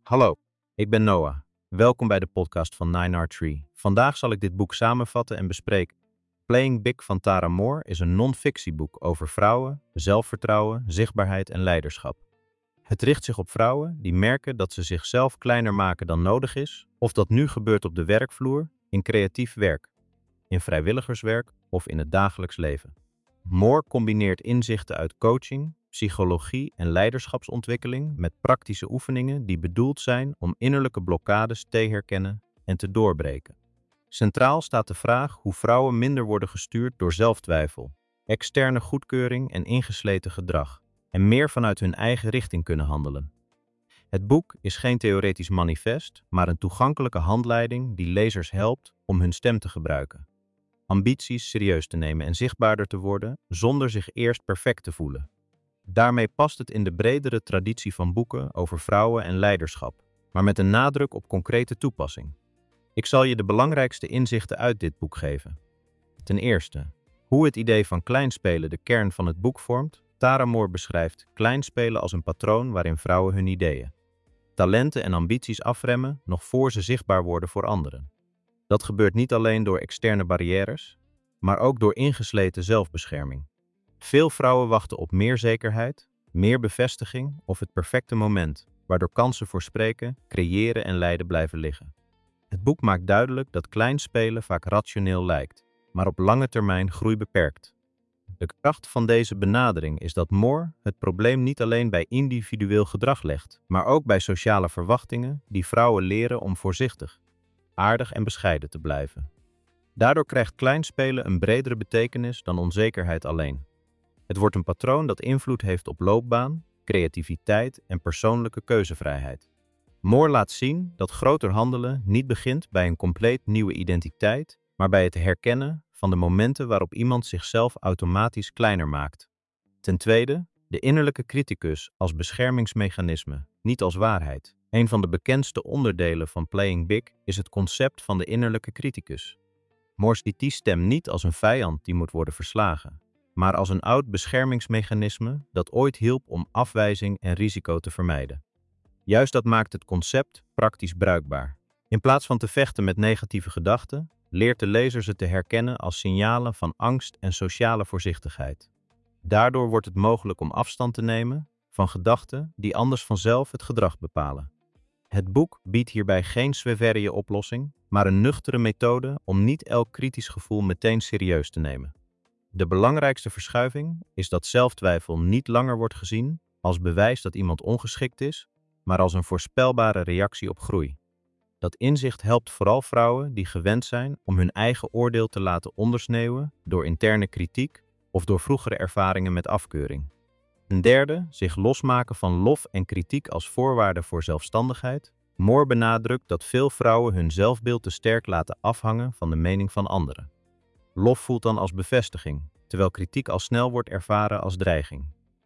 Hallo, ik ben Noah. Welkom bij de podcast van 9R3. Vandaag zal ik dit boek samenvatten en bespreken. Playing Big van Tara Moore is een non-fictieboek over vrouwen, zelfvertrouwen, zichtbaarheid en leiderschap. Het richt zich op vrouwen die merken dat ze zichzelf kleiner maken dan nodig is, of dat nu gebeurt op de werkvloer, in creatief werk, in vrijwilligerswerk of in het dagelijks leven. Moore combineert inzichten uit coaching, psychologie en leiderschapsontwikkeling met praktische oefeningen die bedoeld zijn om innerlijke blokkades te herkennen en te doorbreken. Centraal staat de vraag hoe vrouwen minder worden gestuurd door zelftwijfel, externe goedkeuring en ingesleten gedrag, en meer vanuit hun eigen richting kunnen handelen. Het boek is geen theoretisch manifest, maar een toegankelijke handleiding die lezers helpt om hun stem te gebruiken, ambities serieus te nemen en zichtbaarder te worden zonder zich eerst perfect te voelen. Daarmee past het in de bredere traditie van boeken over vrouwen en leiderschap, maar met een nadruk op concrete toepassing. Ik zal je de belangrijkste inzichten uit dit boek geven. Ten eerste, hoe het idee van kleinspelen de kern van het boek vormt. Tara Moore beschrijft kleinspelen als een patroon waarin vrouwen hun ideeën, talenten en ambities afremmen nog voor ze zichtbaar worden voor anderen. Dat gebeurt niet alleen door externe barrières, maar ook door ingesleten zelfbescherming. Veel vrouwen wachten op meer zekerheid, meer bevestiging of het perfecte moment, waardoor kansen voor spreken, creëren en leiden blijven liggen. Het boek maakt duidelijk dat kleinspelen vaak rationeel lijkt, maar op lange termijn groei beperkt. De kracht van deze benadering is dat Moore het probleem niet alleen bij individueel gedrag legt, maar ook bij sociale verwachtingen die vrouwen leren om voorzichtig, aardig en bescheiden te blijven. Daardoor krijgt kleinspelen een bredere betekenis dan onzekerheid alleen. Het wordt een patroon dat invloed heeft op loopbaan, creativiteit en persoonlijke keuzevrijheid. Moore laat zien dat groter handelen niet begint bij een compleet nieuwe identiteit, maar bij het herkennen van de momenten waarop iemand zichzelf automatisch kleiner maakt. Ten tweede, de innerlijke criticus als beschermingsmechanisme, niet als waarheid. Een van de bekendste onderdelen van Playing Big is het concept van de innerlijke criticus. Moore ziet die stem niet als een vijand die moet worden verslagen, maar als een oud beschermingsmechanisme dat ooit hielp om afwijzing en risico te vermijden. Juist dat maakt het concept praktisch bruikbaar. In plaats van te vechten met negatieve gedachten, leert de lezer ze te herkennen als signalen van angst en sociale voorzichtigheid. Daardoor wordt het mogelijk om afstand te nemen van gedachten die anders vanzelf het gedrag bepalen. Het boek biedt hierbij geen Sveverje-oplossing, maar een nuchtere methode om niet elk kritisch gevoel meteen serieus te nemen. De belangrijkste verschuiving is dat zelftwijfel niet langer wordt gezien als bewijs dat iemand ongeschikt is, maar als een voorspelbare reactie op groei. Dat inzicht helpt vooral vrouwen die gewend zijn om hun eigen oordeel te laten ondersneeuwen door interne kritiek of door vroegere ervaringen met afkeuring. Ten derde, zich losmaken van lof en kritiek als voorwaarde voor zelfstandigheid. Moore benadrukt dat veel vrouwen hun zelfbeeld te sterk laten afhangen van de mening van anderen. Lof voelt dan als bevestiging, terwijl kritiek al snel wordt ervaren als dreiging.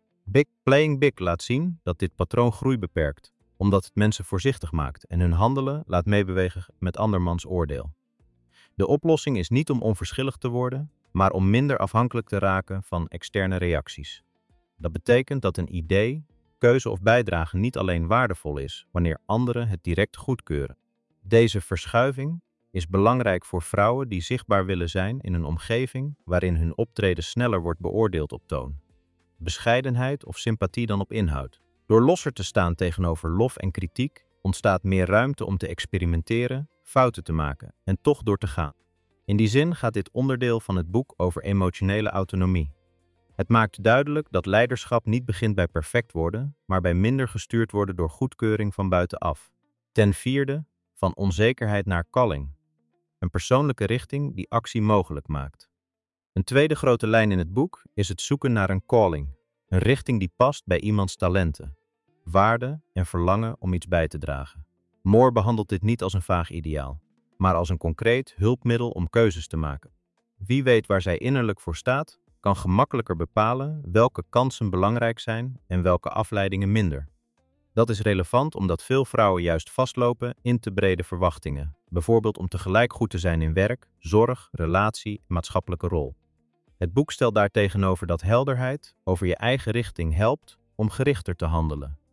Playing Big laat zien dat dit patroon groei beperkt, omdat het mensen voorzichtig maakt en hun handelen laat meebewegen met andermans oordeel. De oplossing is niet om onverschillig te worden, maar om minder afhankelijk te raken van externe reacties. Dat betekent dat een idee, keuze of bijdrage niet alleen waardevol is wanneer anderen het direct goedkeuren. Deze verschuiving is belangrijk voor vrouwen die zichtbaar willen zijn in een omgeving waarin hun optreden sneller wordt beoordeeld op toon, bescheidenheid of sympathie dan op inhoud. Door losser te staan tegenover lof en kritiek ontstaat meer ruimte om te experimenteren, fouten te maken en toch door te gaan. In die zin gaat dit onderdeel van het boek over emotionele autonomie. Het maakt duidelijk dat leiderschap niet begint bij perfect worden, maar bij minder gestuurd worden door goedkeuring van buitenaf. Ten vierde, van onzekerheid naar calling. Een persoonlijke richting die actie mogelijk maakt. Een tweede grote lijn in het boek is het zoeken naar een calling, een richting die past bij iemands talenten, waarde en verlangen om iets bij te dragen. Moore behandelt dit niet als een vaag ideaal, maar als een concreet hulpmiddel om keuzes te maken. Wie weet waar zij innerlijk voor staat, kan gemakkelijker bepalen welke kansen belangrijk zijn en welke afleidingen minder. Dat is relevant omdat veel vrouwen juist vastlopen in te brede verwachtingen, bijvoorbeeld om tegelijk goed te zijn in werk, zorg, relatie en maatschappelijke rol. Het boek stelt daartegenover dat helderheid over je eigen richting helpt om gerichter te handelen.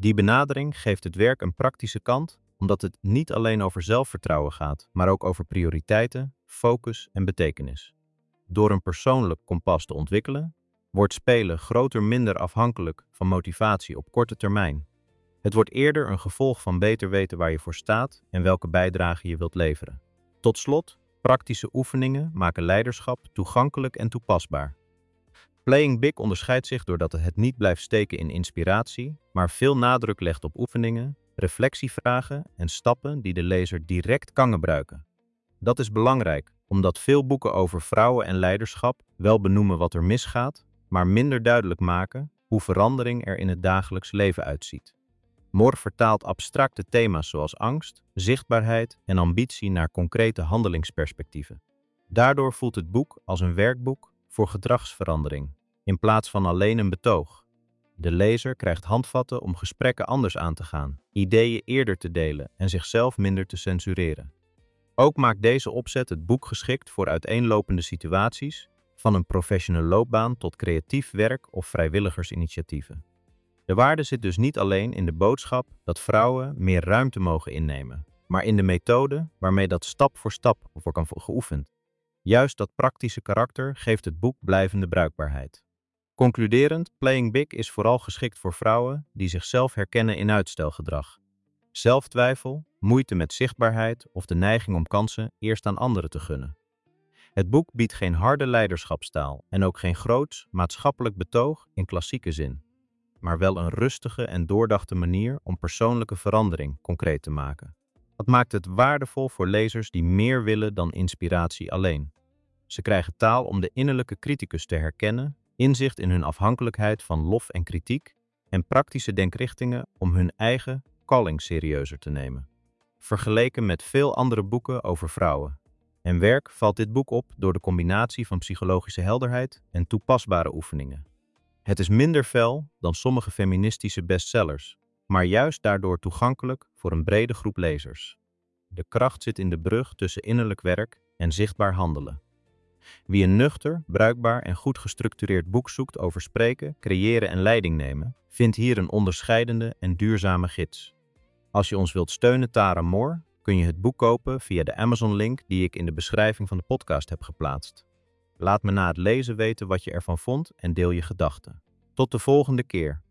Die benadering geeft het werk een praktische kant, omdat het niet alleen over zelfvertrouwen gaat, maar ook over prioriteiten, focus en betekenis. Door een persoonlijk kompas te ontwikkelen, wordt spelen groter minder afhankelijk van motivatie op korte termijn. Het wordt eerder een gevolg van beter weten waar je voor staat en welke bijdrage je wilt leveren. Tot slot, praktische oefeningen maken leiderschap toegankelijk en toepasbaar. Playing Big onderscheidt zich doordat het niet blijft steken in inspiratie, maar veel nadruk legt op oefeningen, reflectievragen en stappen die de lezer direct kan gebruiken. Dat is belangrijk, omdat veel boeken over vrouwen en leiderschap wel benoemen wat er misgaat, maar minder duidelijk maken hoe verandering er in het dagelijks leven uitziet. Moore vertaalt abstracte thema's zoals angst, zichtbaarheid en ambitie naar concrete handelingsperspectieven. Daardoor voelt het boek als een werkboek voor gedragsverandering, in plaats van alleen een betoog. De lezer krijgt handvatten om gesprekken anders aan te gaan, ideeën eerder te delen en zichzelf minder te censureren. Ook maakt deze opzet het boek geschikt voor uiteenlopende situaties, van een professionele loopbaan tot creatief werk of vrijwilligersinitiatieven. De waarde zit dus niet alleen in de boodschap dat vrouwen meer ruimte mogen innemen, maar in de methode waarmee dat stap voor stap wordt kan geoefend. Juist dat praktische karakter geeft het boek blijvende bruikbaarheid. Concluderend, Playing Big is vooral geschikt voor vrouwen die zichzelf herkennen in uitstelgedrag. Zelftwijfel, moeite met zichtbaarheid of de neiging om kansen eerst aan anderen te gunnen. Het boek biedt geen harde leiderschapstaal en ook geen groots maatschappelijk betoog in klassieke zin, maar wel een rustige en doordachte manier om persoonlijke verandering concreet te maken. Dat maakt het waardevol voor lezers die meer willen dan inspiratie alleen. Ze krijgen taal om de innerlijke criticus te herkennen, inzicht in hun afhankelijkheid van lof en kritiek en praktische denkrichtingen om hun eigen calling serieuzer te nemen. Vergeleken met veel andere boeken over vrouwen en werk valt dit boek op door de combinatie van psychologische helderheid en toepasbare oefeningen. Het is minder fel dan sommige feministische bestsellers, maar juist daardoor toegankelijk voor een brede groep lezers. De kracht zit in de brug tussen innerlijk werk en zichtbaar handelen. Wie een nuchter, bruikbaar en goed gestructureerd boek zoekt over spreken, creëren en leiding nemen, vindt hier een onderscheidende en duurzame gids. Als je ons wilt steunen, Tara Moore, kun je het boek kopen via de Amazon-link die ik in de beschrijving van de podcast heb geplaatst. Laat me na het lezen weten wat je ervan vond en deel je gedachten. Tot de volgende keer.